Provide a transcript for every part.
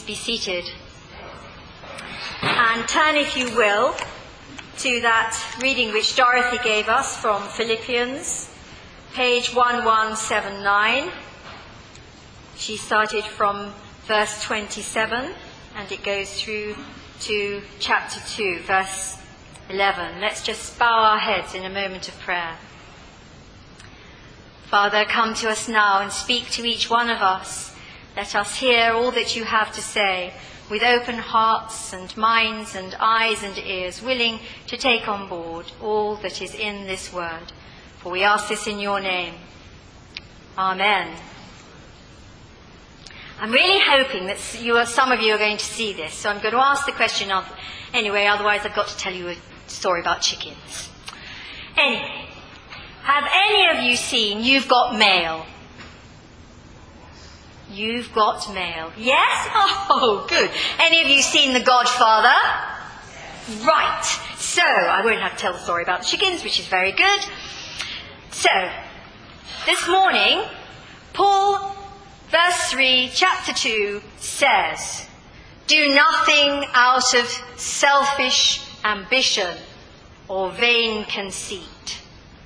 be seated. And turn, if you will, to that reading which Dorothy gave us from Philippians, page 1179. She started from verse 27, and it goes through to chapter 2, verse 11. Let's just bow our heads in a moment of prayer. Father, come to us now and speak to each one of us. Let us hear all that you have to say with open hearts and minds and eyes and ears, willing to take on board all that is in this word. For we ask this in your name. Amen. I'm really hoping that some of you are going to see this, so I'm going to ask the question anyway, otherwise I've got to tell you a story about chickens. Anyway, have any of you seen You've Got Mail? You've Got Mail. Yes? Oh, good. Any of you seen The Godfather? Right. So, I won't have to tell the story about the chickens, which is very good. So, this morning, Paul, verse 3, chapter 2, says, "Do nothing out of selfish ambition or vain conceit."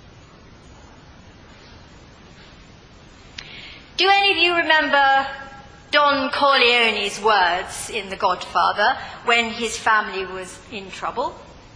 Do any of you remember Don Corleone's words in The Godfather when his family was in trouble?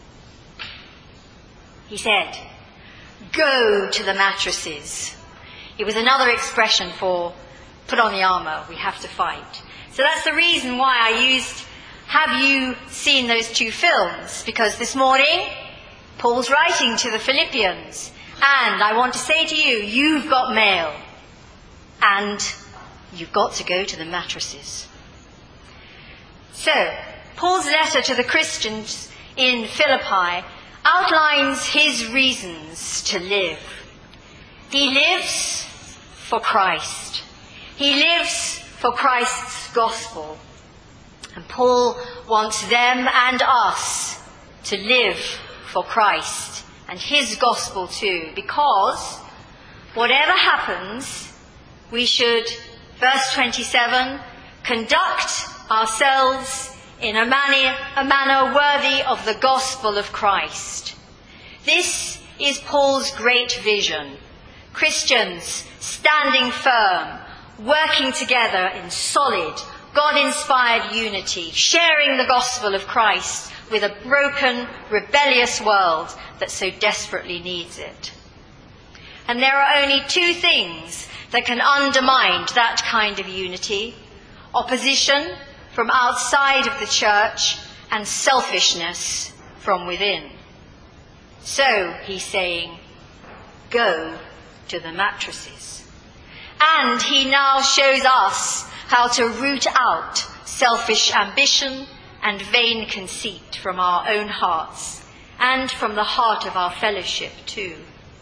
He said, "Go to the mattresses." It was another expression for put on the armour, we have to fight. So that's the reason why I used, have you seen those two films? Because this morning, Paul's writing to the Philippians, and I want to say to you, you've got mail. And you've got to go to the mattresses. So, Paul's letter to the Christians in Philippi outlines his reasons to live. He lives for Christ. He lives for Christ's gospel. And Paul wants them and us to live for Christ and his gospel too, because whatever happens, we should, verse 27, conduct ourselves in a manner worthy of the gospel of Christ. This is Paul's great vision. Christians standing firm, working together in solid, God-inspired unity, sharing the gospel of Christ with a broken, rebellious world that so desperately needs it. And there are only two things that can undermine that kind of unity: opposition from outside of the church and selfishness from within. So, he's saying, go to the mattresses. And he now shows us how to root out selfish ambition and vain conceit from our own hearts and from the heart of our fellowship too.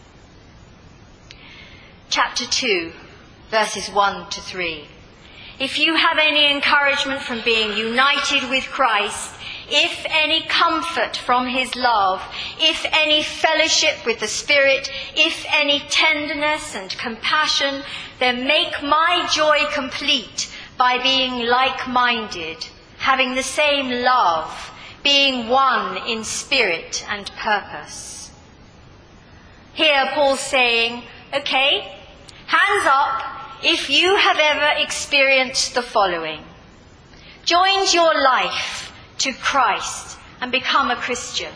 Chapter 2, verses 1 to 3. If you have any encouragement from being united with Christ, if any comfort from his love, if any fellowship with the Spirit, if any tenderness and compassion, then make my joy complete by being like-minded, having the same love, being one in spirit and purpose. Here Paul's saying, okay, hands up if you have ever experienced the following. Joined your life to Christ and become a Christian.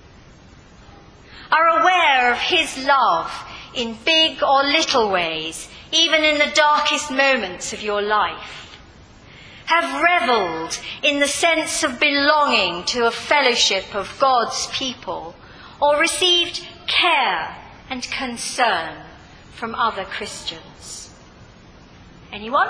Are aware of his love in big or little ways, even in the darkest moments of your life. Have revelled in the sense of belonging to a fellowship of God's people, or received care and concern from other Christians. Anyone?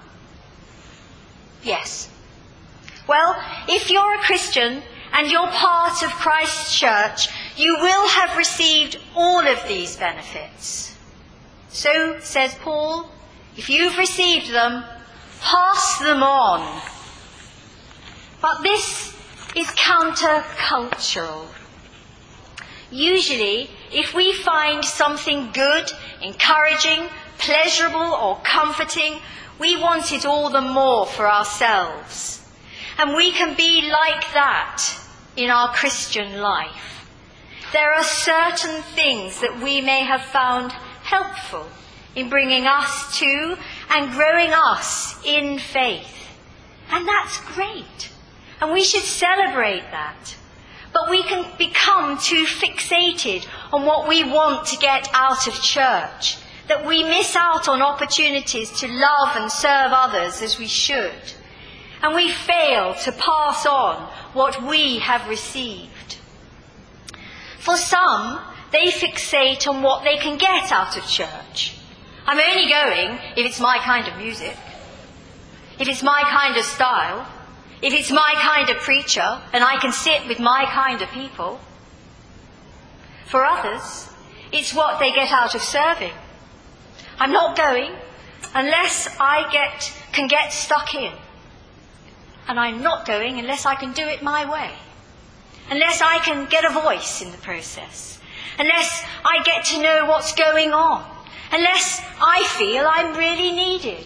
Yes. Well, if you're a Christian and you're part of Christ's church, you will have received all of these benefits. So, says Paul, if you've received them, pass them on. But this is countercultural. Usually, if we find something good, encouraging, pleasurable or comforting, We want it all the more for ourselves. And we can be like that in our Christian life. There are certain things that we may have found helpful in bringing us to and growing us in faith. And that's great. And we should celebrate that. But we can become too fixated on what we want to get out of church, that we miss out on opportunities to love and serve others as we should. And we fail to pass on what we have received. For some, they fixate on what they can get out of church. I'm only going if it's my kind of music, if it's my kind of style, if it's my kind of preacher, and I can sit with my kind of people. For others, it's what they get out of serving. I'm not going unless I can get stuck in. And I'm not going unless I can do it my way. Unless I can get a voice in the process. Unless I get to know what's going on. Unless I feel I'm really needed.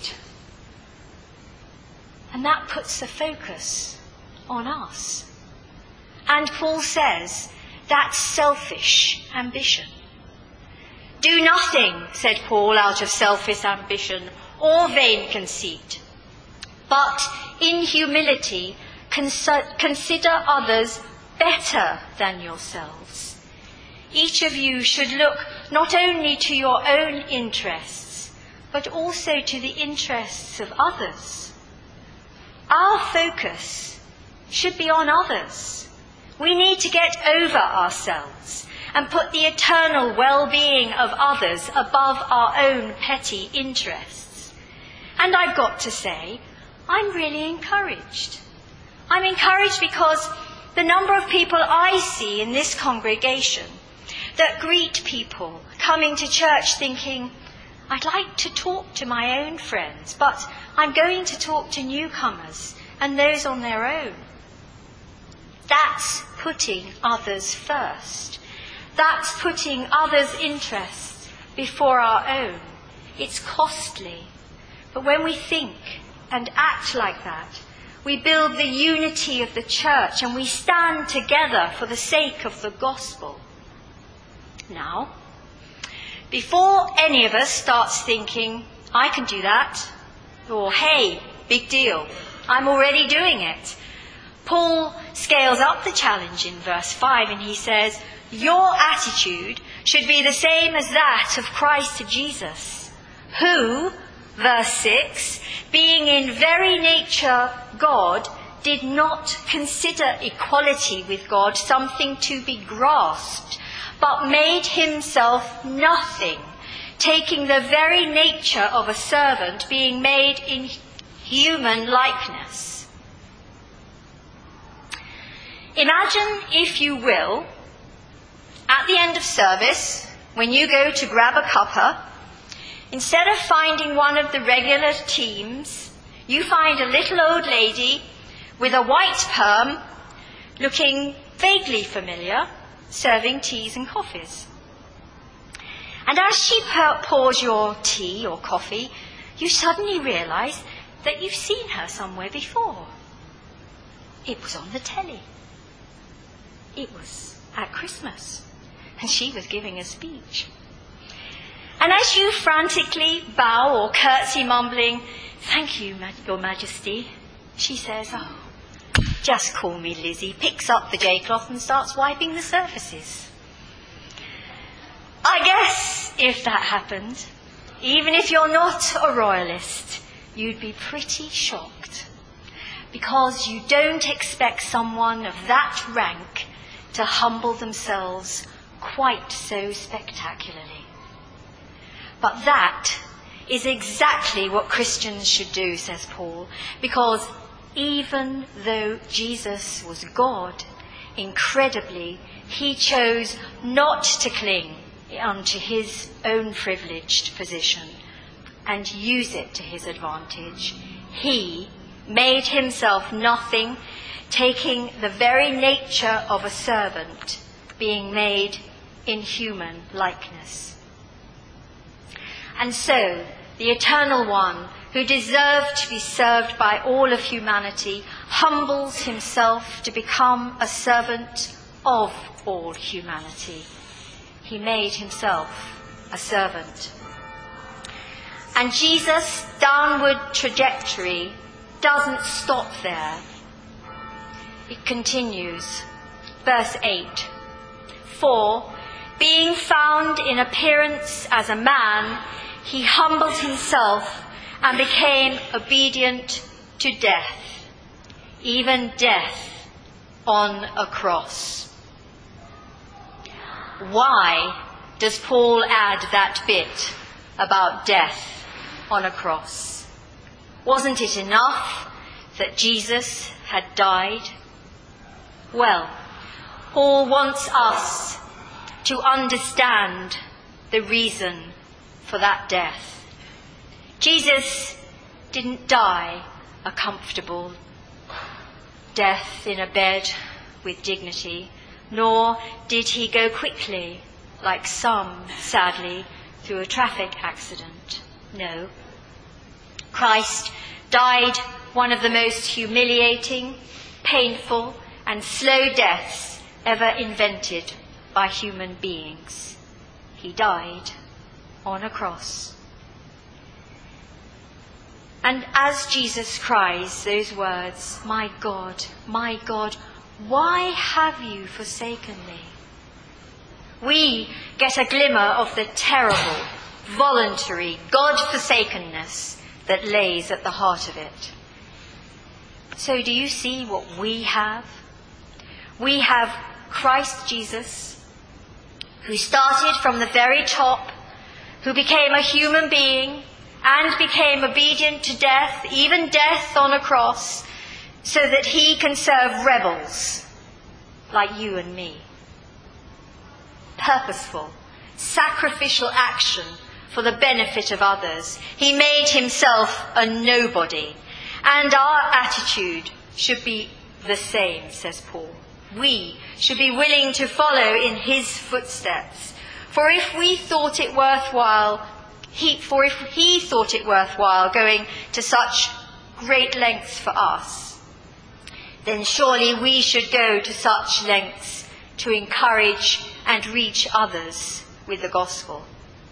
And that puts the focus on us. And Paul says that's selfish ambition. Do nothing, said Paul, out of selfish ambition or vain conceit. But in humility, consider others better than yourselves. Each of you should look not only to your own interests, but also to the interests of others. Our focus should be on others. We need to get over ourselves and put the eternal well-being of others above our own petty interests. And I've got to say, I'm really encouraged. I'm encouraged because the number of people I see in this congregation that greet people coming to church thinking, I'd like to talk to my own friends, but I'm going to talk to newcomers and those on their own. That's putting others first. That's putting others' interests before our own. It's costly. But when we think and act like that, we build the unity of the church and we stand together for the sake of the gospel. Now, before any of us starts thinking, I can do that, or hey, big deal, I'm already doing it, Paul scales up the challenge in verse 5 and he says, your attitude should be the same as that of Christ Jesus, who, verse 6, being in very nature God, did not consider equality with God something to be grasped, but made himself nothing, taking the very nature of a servant, being made in human likeness. Imagine, if you will, at the end of service, when you go to grab a cuppa, instead of finding one of the regular teams, you find a little old lady with a white perm, looking vaguely familiar, serving teas and coffees. And as she pours your tea or coffee, you suddenly realise that you've seen her somewhere before. It was on the telly. It was at Christmas, and she was giving a speech. And as you frantically bow or curtsy mumbling, thank you, Your Majesty, she says, oh, just call me Lizzie, picks up the J-cloth and starts wiping the surfaces. I guess if that happened, even if you're not a royalist, you'd be pretty shocked, because you don't expect someone of that rank to humble themselves quite so spectacularly. But that is exactly what Christians should do, says Paul, because even though Jesus was God, incredibly, he chose not to cling unto his own privileged position and use it to his advantage. He made himself nothing, taking the very nature of a servant, being made in human likeness. And so, the Eternal One who deserved to be served by all of humanity, humbles himself to become a servant of all humanity. He made himself a servant. And Jesus' downward trajectory doesn't stop there. It continues. Verse 8. For, being found in appearance as a man, he humbled himself and became obedient to death, even death on a cross. Why does Paul add that bit about death on a cross? Wasn't it enough that Jesus had died? Well, Paul wants us to understand the reason for that death. Jesus didn't die a comfortable death in a bed with dignity, nor did he go quickly, like some, sadly, through a traffic accident. No. Christ died one of the most humiliating, painful, and slow deaths ever invented by human beings. He died on a cross. And as Jesus cries those words, my God, why have you forsaken me? We get a glimmer of the terrible, voluntary God-forsakenness that lays at the heart of it. So do you see what we have? We have Christ Jesus, who started from the very top, who became a human being and became obedient to death, even death on a cross, so that he can serve rebels like you and me. Purposeful, sacrificial action for the benefit of others. He made himself a nobody. And our attitude should be the same, says Paul. We should be willing to follow in his footsteps. For if he thought it worthwhile going to such great lengths for us, then surely we should go to such lengths to encourage and reach others with the gospel.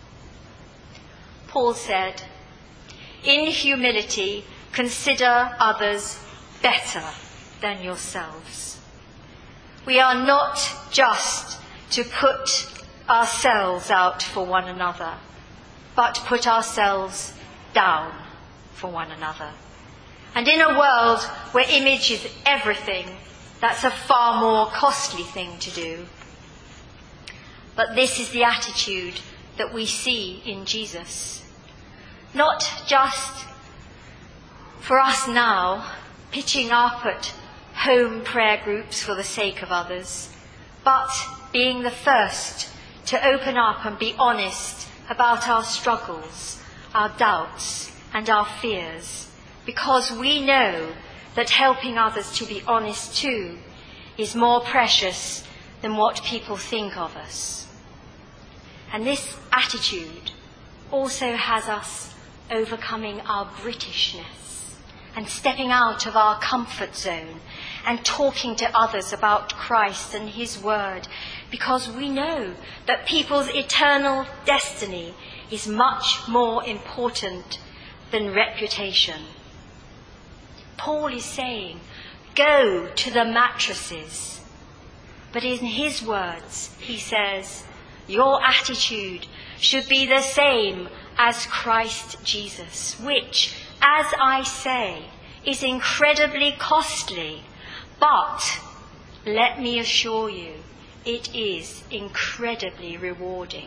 Paul said, in humility, consider others better than yourselves. We are not just to put ourselves out for one another, but put ourselves down for one another. And in a world where image is everything, that's a far more costly thing to do. But this is the attitude that we see in Jesus. Not just for us now, pitching up at home prayer groups for the sake of others, but being the first to open up and be honest about our struggles, our doubts, and our fears, because we know that helping others to be honest too is more precious than what people think of us. And this attitude also has us overcoming our Britishness and stepping out of our comfort zone and talking to others about Christ and his word, because we know that people's eternal destiny is much more important than reputation. Paul is saying, go to the mattresses. But in his words, he says, your attitude should be the same as Christ Jesus, which, as I say, is incredibly costly. But let me assure you, it is incredibly rewarding.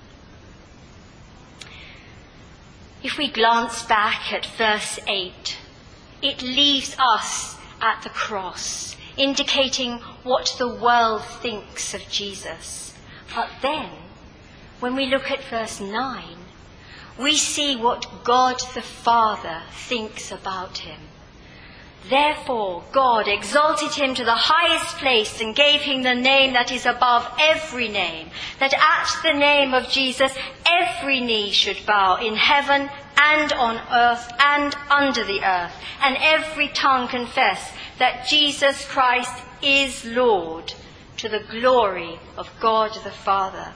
If we glance back at verse 8, it leaves us at the cross, indicating what the world thinks of Jesus. But then, when we look at verse 9, we see what God the Father thinks about him. Therefore, God exalted him to the highest place and gave him the name that is above every name, that at the name of Jesus every knee should bow in heaven and on earth and under the earth, and every tongue confess that Jesus Christ is Lord, to the glory of God the Father.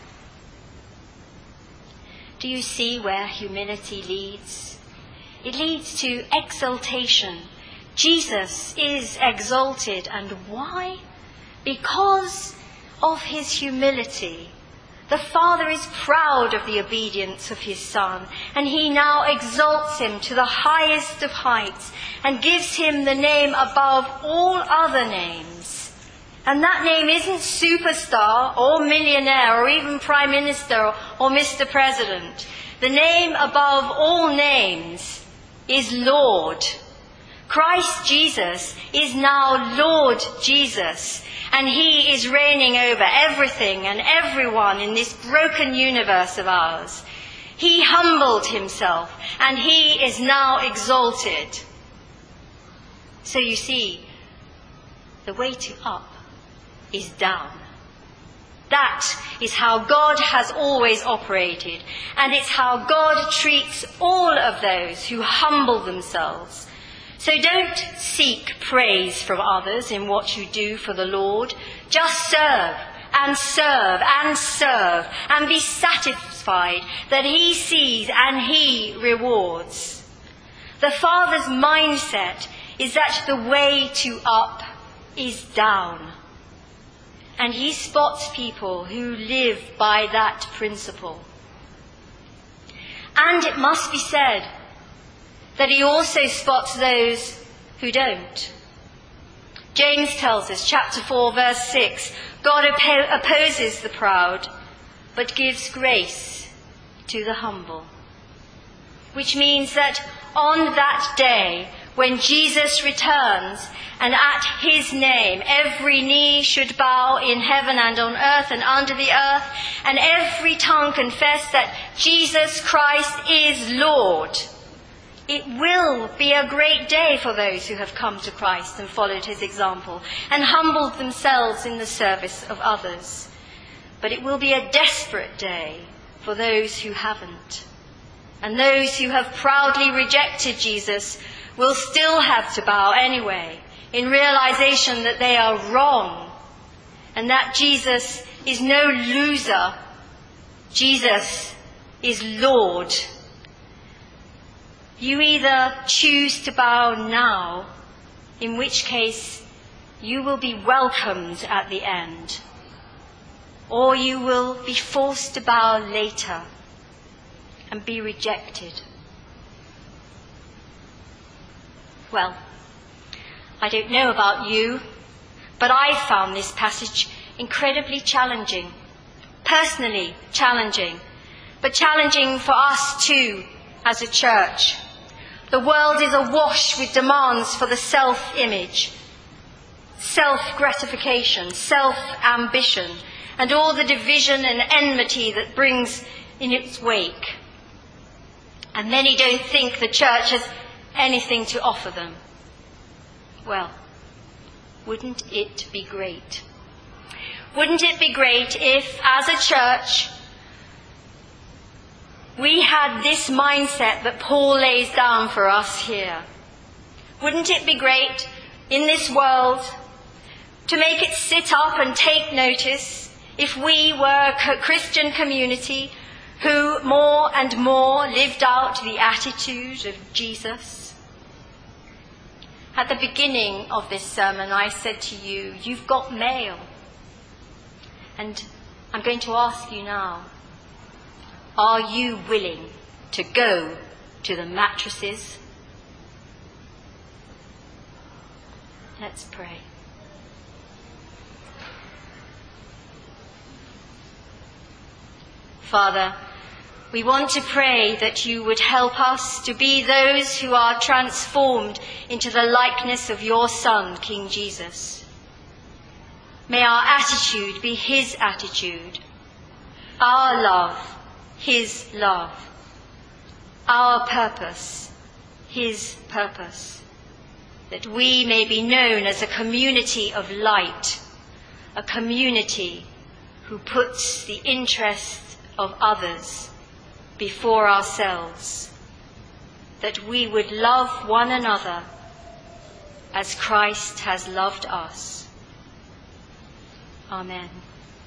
Do you see where humility leads? It leads to exaltation. Jesus is exalted, and why? Because of his humility. The Father is proud of the obedience of his Son, and he now exalts him to the highest of heights and gives him the name above all other names. And that name isn't superstar or millionaire or even prime minister or Mr. President. The name above all names is Lord. Christ Jesus is now Lord Jesus, and he is reigning over everything and everyone in this broken universe of ours. He humbled himself, and he is now exalted. So you see, the way to up is down. That is how God has always operated, and it's how God treats all of those who humble themselves. So don't seek praise from others in what you do for the Lord. Just serve and serve and serve, and be satisfied that he sees and he rewards. The Father's mindset is that the way to up is down. And he spots people who live by that principle. And it must be said that he also spots those who don't. James tells us, chapter 4, verse 6, God opposes the proud, but gives grace to the humble. Which means that on that day, when Jesus returns, and at his name every knee should bow in heaven and on earth and under the earth, and every tongue confess that Jesus Christ is Lord. It will be a great day for those who have come to Christ and followed his example and humbled themselves in the service of others. But it will be a desperate day for those who haven't. And those who have proudly rejected Jesus will still have to bow anyway, in realization that they are wrong and that Jesus is no loser. Jesus is Lord. You either choose to bow now, in which case you will be welcomed at the end, or you will be forced to bow later and be rejected. Well, I don't know about you, but I found this passage incredibly challenging. Personally challenging, but challenging for us too as a church. The world is awash with demands for the self-image, self-gratification, self-ambition, and all the division and enmity that brings in its wake. And many don't think the church has anything to offer them. Well, wouldn't it be great? Wouldn't it be great if, as a church, we had this mindset that Paul lays down for us here? Wouldn't it be great in this world to make it sit up and take notice if we were a Christian community who more and more lived out the attitude of Jesus? At the beginning of this sermon, I said to you, you've got mail. And I'm going to ask you now, are you willing to go to the mattresses? Let's pray. Father, we want to pray that you would help us to be those who are transformed into the likeness of your Son, King Jesus. May our attitude be his attitude, our love, his love, our purpose, his purpose, that we may be known as a community of light, a community who puts the interests of others before ourselves. that we would love one another as Christ has loved us. Amen.